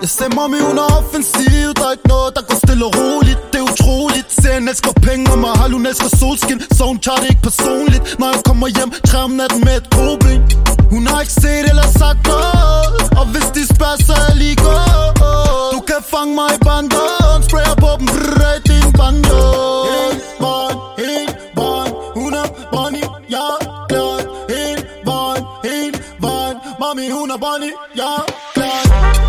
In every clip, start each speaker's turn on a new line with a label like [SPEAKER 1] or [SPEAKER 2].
[SPEAKER 1] Jeg sagde, mami, hun er offensiv. Der er ikke noget, der går stille og roligt. Det er utroligt. Serien elsker penge, og Mahal, hun elsker solskin. Så hun tager det ikke personligt. Når jeg kommer hjem, 3 om natten med et koben. Hun har ikke set eller sagt noget. Og hvis de spørger, så er jeg lige gået. Du kan fange mig i bandon. Sprayer på dem, brrrr, din bandon. Helt barn, hun er Bonnie, ja, klar. Helt barn, mami, hun er Bonnie, ja, klar.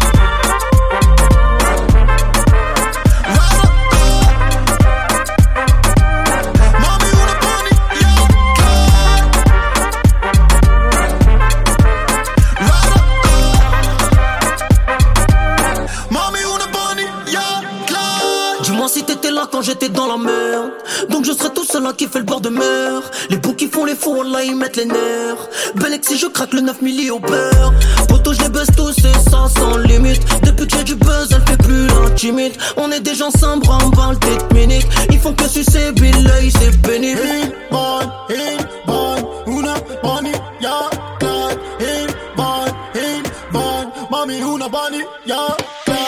[SPEAKER 2] Si t'étais là quand j'étais dans la merde, donc je serais tout seul là qui fait le bord de mer. Les bouts qui font les fous, là ils mettent les nerfs. Belek si je craque le 9 milli au beurre. Poto je les baisse tous et ça sans limite. Depuis que j'ai du buzz elle fait plus l'intimide. On est des gens sans bramballe tête minute. Ils font que sucer Billy c'est pénible.
[SPEAKER 1] Heel barn, hun er Bonnie, ja, klar. Heel barn, mami, hun er Bonnie, ja, klar.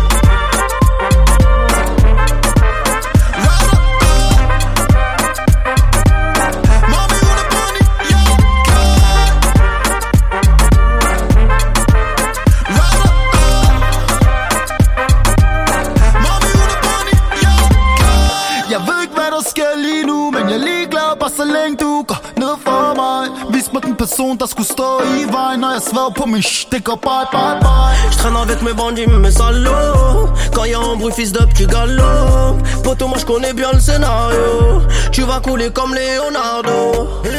[SPEAKER 1] Men jeg er ligeglad, bare så længe du går ned for mig. Vis mig den person, der skulle stå i vejen. Når jeg svær på min det går bye.
[SPEAKER 2] Je traîne avec mes bandits, mes salauds. Quand y'a un bruit, fils de petit galop. Poto, moi je connais bien le scénario. Tu vas couler comme Leonardo.